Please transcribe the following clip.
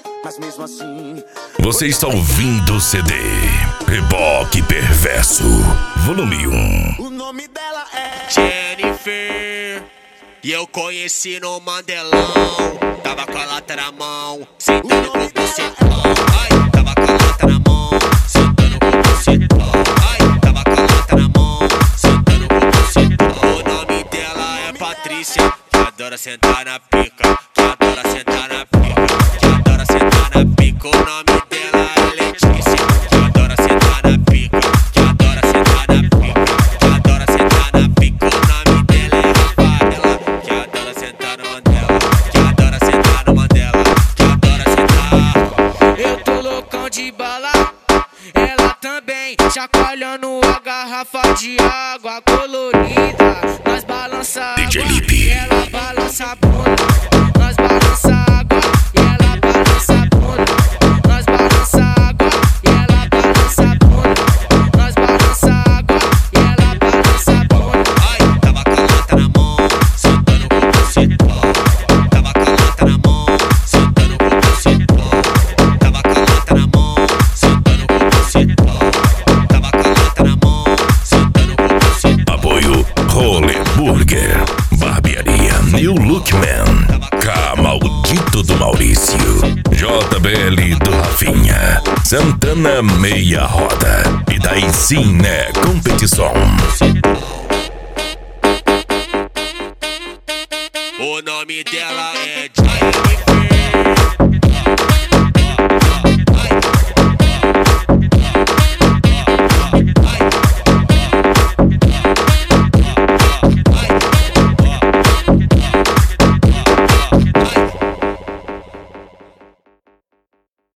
mas mesmo assim. Você está ouvindo o CD Reboque Perverso, volume 1. O nome dela é Jennifer, e eu conheci no Mandelão. Tava com a lata na mão, sentando com o bucetão. Ai, tava com a lata na mão, sentando com o bucetão. Ai, tava com a lata na mão, sentando com o bucetão. O nome dela é Patrícia, que adora sentar na pica, que adora sentar na pica, que adora sentar na pica. O nome dela é Letícia, que adora sentar na pica, que adora sentar na pica, que adora sentar na pica. O nome dela é Rafaela, que adora sentar no Mandela, que adora sentar no Mandela, que adora sentar. Eu tô loucão de bala, ela também, chacoalhando a garrafa de água colorida. Nós balança a DJ água, Lipe. ela balança a bunda. Nós balança a água e ela balança a bunda. Nós balança a água e ela balança a bunda. Nós balança a água e ela balança a bunda. Ai, tava com a lata na mão, sentando com o bucetão. Tava com a lata na mão, sentando com o bucetão. Tava com a lata na mão, sentando com o bucetão. Tava com a lata na mão, sentando com o bucetão. Apoio Rolê Burger, Barbearia New Lookman, K Maldito do Maurício, JBL do Rafinha, Santana Meia Roda e daí sim, né, competição. O nome dela